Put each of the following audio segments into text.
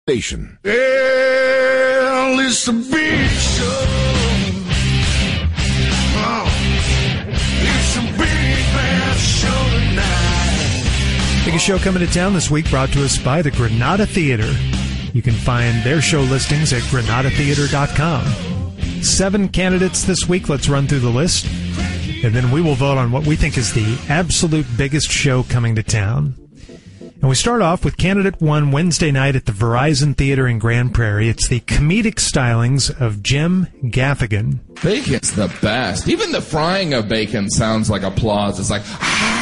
Station. Well, it's a big show. Oh, it's a big bad show tonight. Biggest show coming to town this week, brought to us by the Granada Theater. You can find their show listings at granadatheater.com. 7 candidates this week. Let's run through the list, and then we will vote on what we think is the absolute biggest show coming to town. And we start off with candidate 1 Wednesday night at the Verizon Theater in Grand Prairie. It's the comedic stylings of Jim Gaffigan. Bacon's the best. Even the frying of bacon sounds like applause. It's like,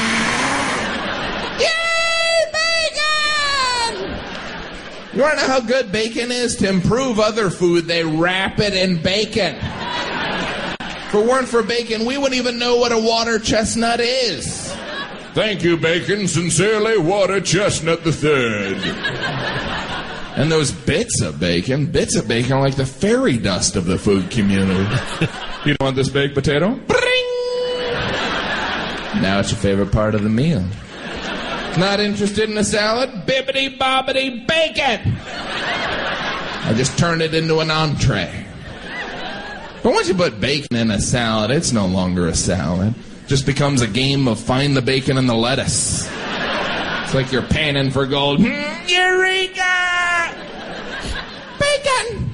yay, bacon! You want to know how good bacon is? To improve other food, they wrap it in bacon. If it weren't for bacon, we wouldn't even know what a water chestnut is. Thank you, Bacon. Sincerely, Water Chestnut III. And those bits of bacon are like the fairy dust of the food community. You want this baked potato? Bring! Now it's your favorite part of the meal. Not interested in a salad? Bibbidi-bobbidi bacon! I just turned it into an entree. But once you put bacon in a salad, it's no longer a salad. Just becomes a game of find the bacon and the lettuce. It's like you're panning for gold. Eureka! Bacon!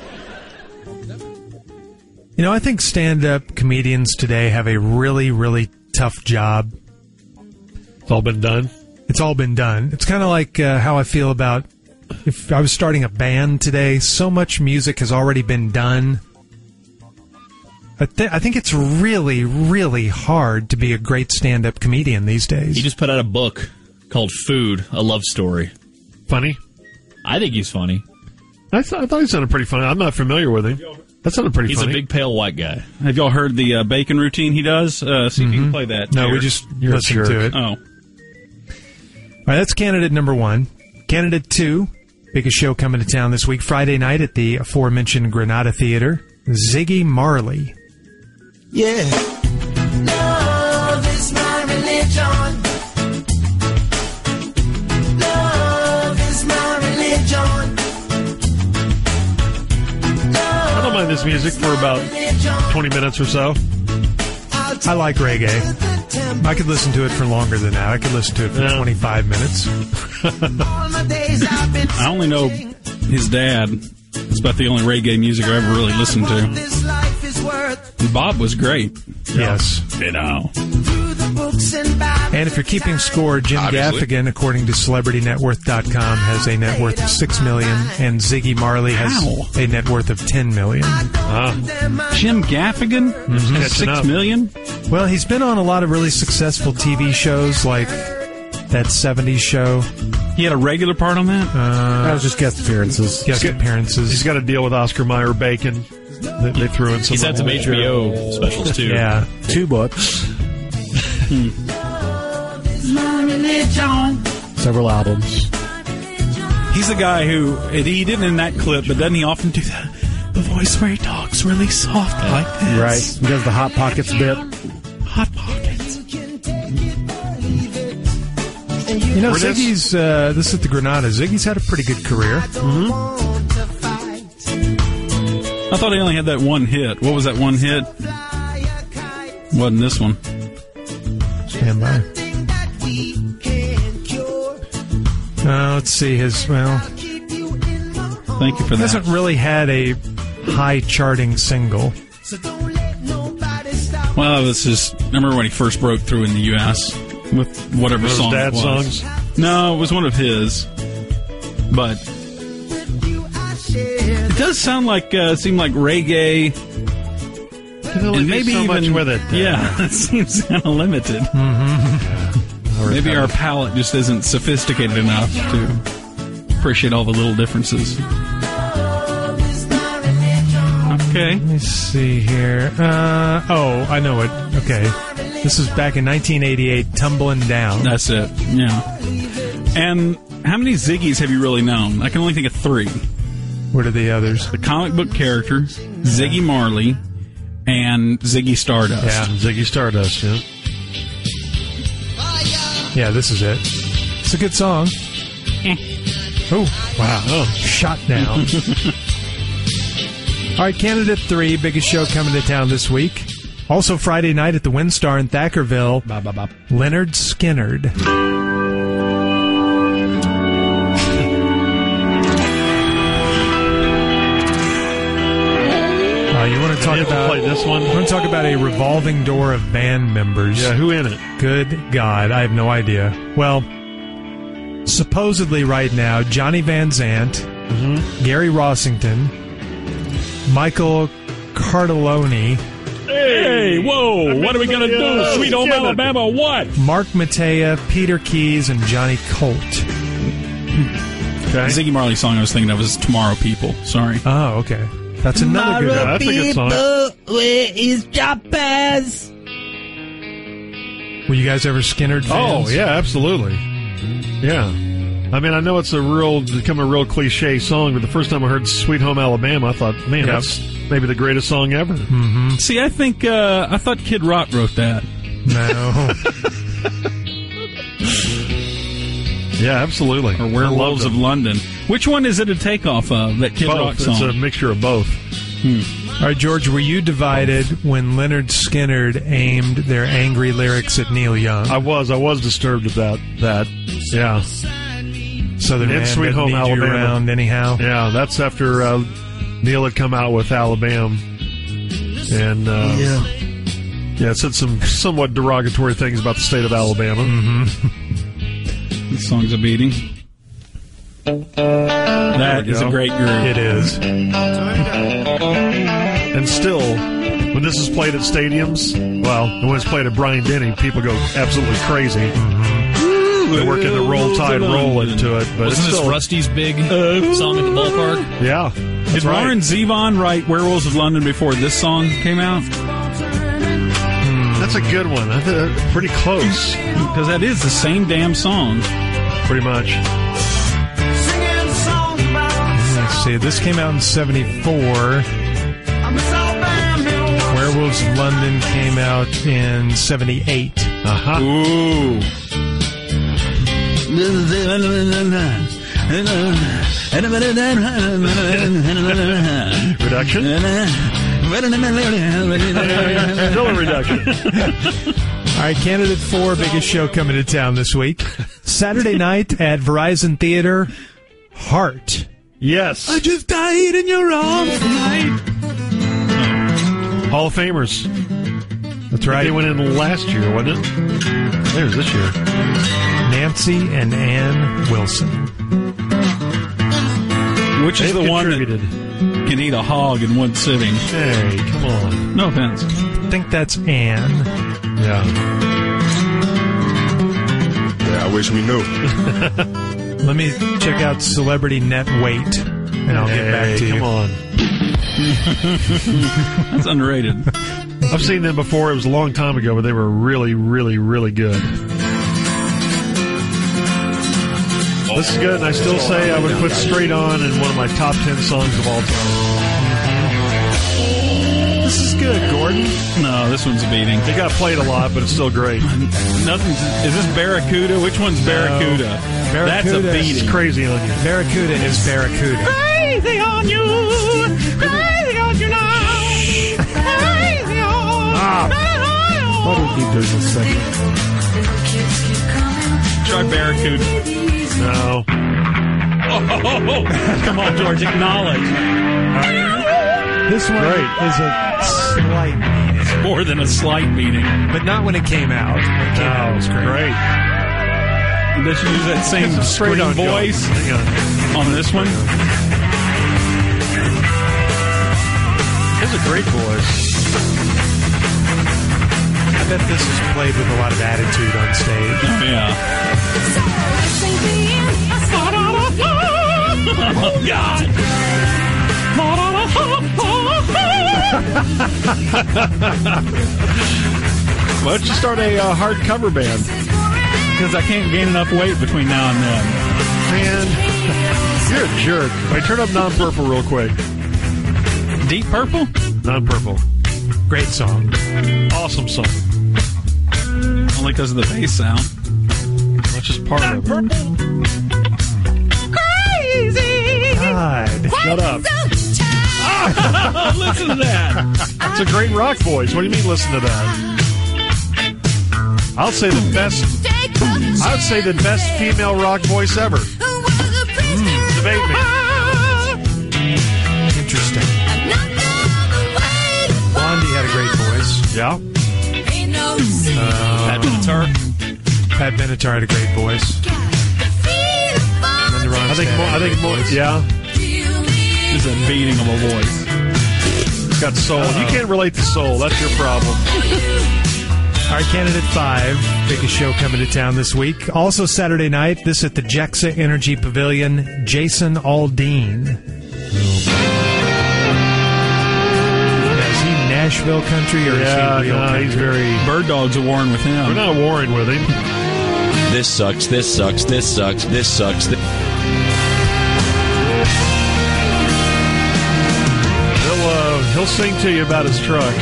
You know, I think stand-up comedians today have a really, really tough job. It's all been done? It's all been done. It's kind of like how I feel about if I was starting a band today. So much music has already been done. I think it's really, really hard to be a great stand-up comedian these days. He just put out a book called Food, A Love Story. Funny? I think he's funny. I thought he sounded pretty funny. I'm not familiar with him. That sounded pretty funny. He's a big, pale, white guy. Have y'all heard the bacon routine he does? See if you can play that. No, here. we just listened to it. Oh. All right, that's candidate number 1. Candidate 2, biggest show coming to town this week, Friday night at the aforementioned Granada Theater, Ziggy Marley. Yeah. Love is my religion. Love is my religion. I don't mind this music for about 20 minutes or so. I like reggae. I could listen to it for longer than that. I could listen to it for 25 minutes. I only know his dad. It's about the only reggae music I ever really listened to. And Bob was great. Yes. You know. And if you're keeping score, Jim Gaffigan, according to CelebrityNetWorth.com, has a net worth of $6 million, and Ziggy Marley has a net worth of $10 million. Jim Gaffigan? $6 million? Well, he's been on a lot of really successful TV shows, like that 70s show. He had a regular part on that? That was just guest appearances. He's got to deal with Oscar Mayer Bacon. They threw in some. He's had some HBO specials, too. Yeah. 2 books. Several albums. He's the guy who, he didn't in that clip, but doesn't he often do that? The voice where he talks really soft like this. Right. He does the Hot Pockets bit. Hot Pockets. You know, Ziggy's, this is the Granada. Ziggy's had a pretty good career. I thought he only had that one hit. What was that one hit? Wasn't this one. Stand by. Let's see. Thank you for that. He hasn't really had a high charting single. Well, this is, remember when he first broke through in the U.S. with whatever Those song dad it was. songs? No, it was one of his. But it does sound like, seem like reggae. And maybe so much with it. Yeah, it seems kind of limited. Maybe our palate just isn't sophisticated enough to appreciate all the little differences. Okay. Let me see here. I know it. Okay. This is back in 1988, Tumbling Down. That's it. Yeah. And how many Ziggies have you really known? I can only think of 3. What are the others? The comic book character, Ziggy Marley, and Ziggy Stardust. Yeah, Ziggy Stardust, yeah. Yeah, this is it. It's a good song. Oh, wow. Shot down. All right, candidate 3, biggest show coming to town this week. Also Friday night at the WinStar in Thackerville, Leonard Skinnard. You want to talk about play this one? I want to talk about a revolving door of band members. Yeah, who in it? Good God, I have no idea. Well, supposedly right now, Johnny Van Zant, Gary Rossington, Michael Cardelloni. Hey, whoa! What are we gonna do? Sweet Home Alabama, what? Mark Matea, Peter Keys, and Johnny Colt. The Ziggy Marley song I was thinking of was Tomorrow People. Sorry. Oh, okay. That's another good one. That's a good song. Where is Jopaz? Were you guys ever Skinnard fans? Oh, yeah, absolutely. Yeah. I mean, I know it's become a real cliche song, but the first time I heard Sweet Home Alabama, I thought, man, that's maybe the greatest song ever. Mm-hmm. See, I thought Kid Rock wrote that. No. Yeah, absolutely. Or Werewolves of London. Which one is it a takeoff of, that Kid Rock song? It's a mixture of both. All right, George, were you divided when Leonard Skinnard aimed their angry lyrics at Neil Young? I was disturbed about that. Yeah. Southern Man Sweet Home Need You Alabama. Around anyhow. Yeah, that's after Neil had come out with Alabama. And, yeah, it said some somewhat derogatory things about the state of Alabama. This song's a beating. That is a great groove. It is. And still, when this is played at stadiums, well, and when it's played at Bryant-Denny, people go absolutely crazy. They work in the Roll Tide roll into it. But Wasn't it's this still, Rusty's big song at the ballpark? Yeah. Did Warren Zevon write Werewolves of London before this song came out? That's a good one. I think that's pretty close. Because that is the same damn song. Pretty much. Let's see. This came out in 74. Werewolves of London came out in 78. Ooh. Reduction? Still a reduction. All right, candidate 4, biggest show coming to town this week. Saturday night at Verizon Theater, Heart. Yes. I just died in your arms tonight. Hall of Famers. That's right. They went in last year, wasn't it? There's this year. Nancy and Ann Wilson. Which is the one that can eat a hog in one sitting? Hey, come on. No offense. I think that's Ann. Yeah. Yeah, I wish we knew. Let me check out Celebrity Net Weight, and I'll get back to you. Come on. That's underrated. I've seen them before. It was a long time ago, but they were really, really, really good. This is good, and I still say I would put Straight On in one of my top 10 songs of all time. This is good, Gordon. No, this one's a beating. It got played a lot, but it's still great. Nothing's. Is this Barracuda? Which one's Barracuda? That's a Barracuda beating. It's crazy on you. Barracuda is Barracuda. Crazy on you. Crazy on you now. Crazy on. What would you do in a second? Try Barracuda. No. Oh, come on, George. Acknowledge. This one is a slight beating. More than a slight beating. But not when it came out. When it came out, it was great. Does she use that same Straight scream On voice Hang on. on this one? It's a great voice. I bet this is played with a lot of attitude on stage. Oh, yeah. Oh, God. Why don't you start a hard cover band? Because I can't gain enough weight between now and then. Man, you're a jerk. Wait, turn up Non-Purple real quick. Deep Purple? Non-Purple. Great song. Awesome song. Only because of the bass sound. That's just part of it. Shut up. Listen to that. It's a great rock voice. What do you mean listen to that? I would say the best female rock voice ever. Debate me. Interesting. Blondie had a great voice. Yeah. Pat Benatar. Pat Benatar had a great voice. I think more. Yeah. This is a beating of a voice. It's got soul. You can't relate to soul. That's your problem. All right, candidate 5, biggest show coming to town this week. Also Saturday night, this at the Jexa Energy Pavilion, Jason Aldean. Is he Nashville country or is he real country? He's very... Bird Dogs are warring with him. We're not warring with him. This sucks, this sucks, this sucks, this sucks. He'll sing to you about his truck.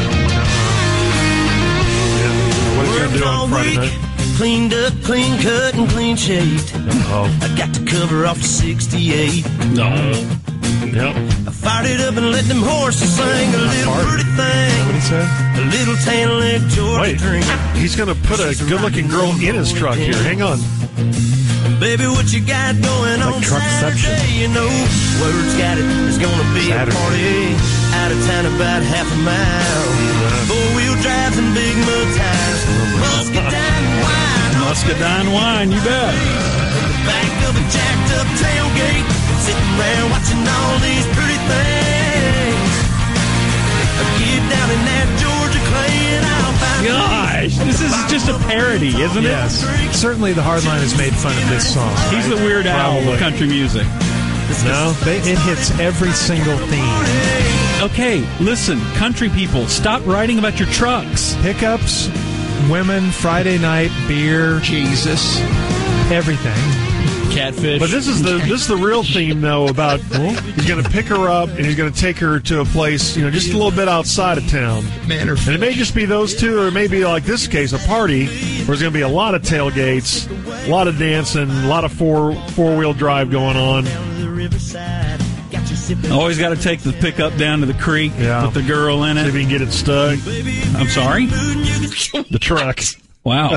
What he's going to do on Friday night? Cleaned up, clean cut, and clean shaved. I got to cover off the 68. No. Yep. I fired it up and let them horses sing a little pretty thing. What he said? A little tan leg Georgia drink. He's going to put a good-looking girl in his truck here. Hang on. Baby, what you got going on Truckception. Saturday? You know, word's got it. There's going to be Saturday. a party out of town about half a mile. Four-wheel drives and big mud tires. Muscadine wine. Muscadine wine, you bet. In the back of a jacked-up tailgate, sitting around watching all these pretty things. Get down in that Georgia clay and I'll find Gosh, this is just a parody, isn't it? Yes. Certainly the Hardline has made fun of this song. He's the Weird Al of country music. No, it hits every single theme. Okay, listen, country people, stop writing about your trucks. Pickups, women, Friday night, beer, Jesus. everything. Catfish. But this is the real theme, though, about he's going to pick her up and he's going to take her to a place, just a little bit outside of town. And it may just be those two, or it may be, like this case, a party where there's going to be a lot of tailgates, a lot of dancing, a lot of four-wheel drive going on. Always got to take the pickup down to the creek, put the girl in See it. if you can get it stuck. I'm sorry? The truck. Wow.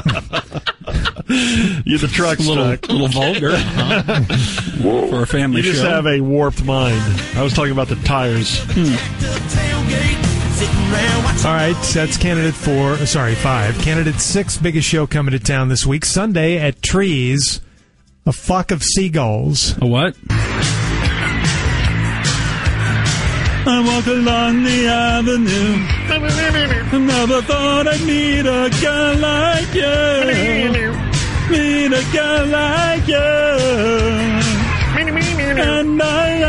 You're the truck stuck. little vulgar for a family You show. just have a warped mind. I was talking about the tires. All right, that's candidate 5. Candidate 6, biggest show coming to town this week. Sunday at Trees, a flock of seagulls. A what? I walk along the avenue. I never thought I'd meet a girl like you. Meet a girl like you. And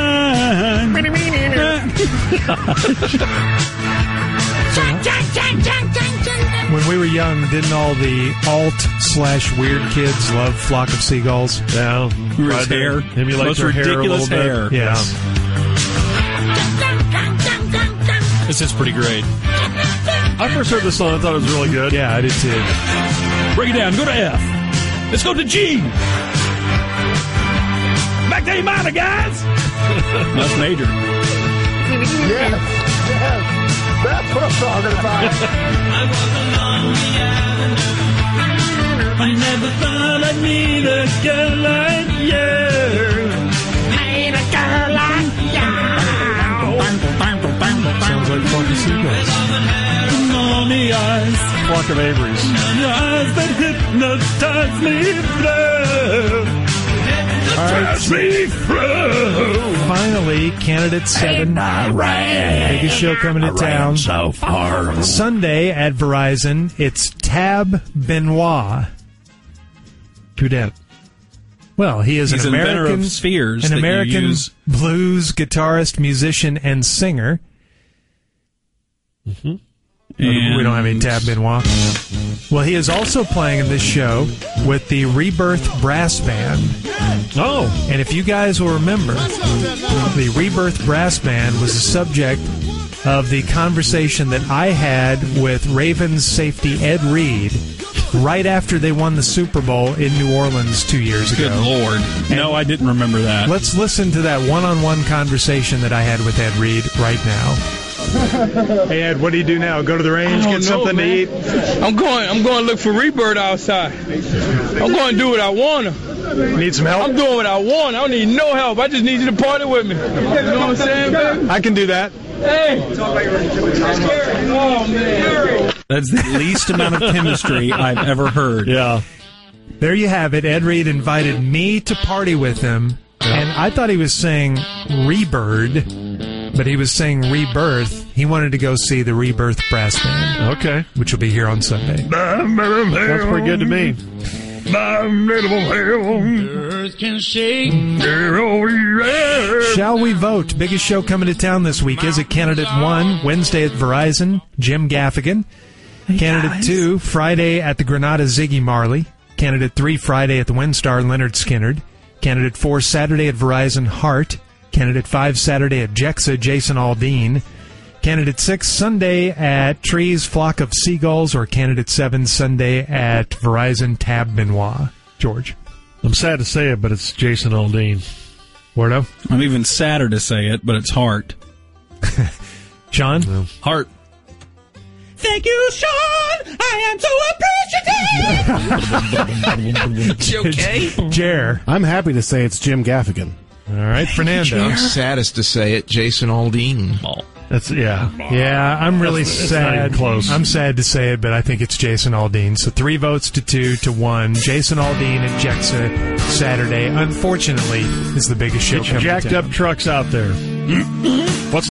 When we were young, didn't all the alt/weird kids love Flock of Seagulls? Yeah. His hair. Emulate Most their hair a ridiculous little hair. bit. Yes. This is pretty great. I first heard this song. I thought it was really good. Yeah, I did too. Break it down. Go to F. Let's go to G. Back to A minor, guys. That's major. That's what I'm talking about. I never thought I'd meet a girl like you. Meet a girl like you. Sounds like Flock of Seagulls. Mommy eyes. Flock of Averys. The eyes that hypnotize me through. Finally, candidate 7, biggest show coming to town. So far. Sunday at Verizon, it's Tab Benoit. Who dat? Well, he is He's an an inventor American, of spheres an that you American use. blues guitarist, musician, and singer. And We don't have any Tab Benoit. Well, he is also playing in this show with the Rebirth Brass Band. Oh. And if you guys will remember, the Rebirth Brass Band was the subject of the conversation that I had with Ravens safety Ed Reed right after they won the Super Bowl in New Orleans 2 years ago. Good Lord. No, I didn't remember that. Let's listen to that one-on-one conversation that I had with Ed Reed right now. Hey, Ed, what do you do now? Go to the range, get something to eat? I'm going to look for Rebirth outside. I'm going to do what I want to. Need some help? I'm doing what I want. I don't need no help. I just need you to party with me. You know what I'm saying, baby? I can do that. Hey! Oh, man. That's the least amount of chemistry I've ever heard. Yeah. There you have it. Ed Reed invited me to party with him, and I thought he was saying Rebird, but he was saying Rebirth. He wanted to go see the Rebirth Brass Band. Okay. Which will be here on Sunday. That's pretty good to me. Shall we vote? Biggest show coming to town this week is at Candidate 1, Wednesday at Verizon, Jim Gaffigan. Candidate 2, Friday at the Granada, Ziggy Marley. Candidate 3, Friday at the WinStar, Leonard Skinnard. Candidate 4, Saturday at Verizon, Hart. Candidate 5, Saturday at Jexa, Jason Aldean. Candidate 6, Sunday at Trees, Flock of Seagulls. Or Candidate 7, Sunday at Verizon, Tab Benoit. George. I'm sad to say it, but it's Jason Aldean. Wardo? I'm even sadder to say it, but it's Hart. Sean? No. Hart. Thank you, Sean. I am so appreciative. Okay. Jer. I'm happy to say it's Jim Gaffigan. All right, Fernando. Saddest to say it, Jason Aldean. That's yeah. Yeah, I'm really It's not sad. even close. I'm sad to say it, but I think it's Jason Aldean. So 3 votes to 2 to 1. Jason Aldean at Jexa Saturday, unfortunately, is the biggest show Get your coming to jacked town. up trucks out there. What's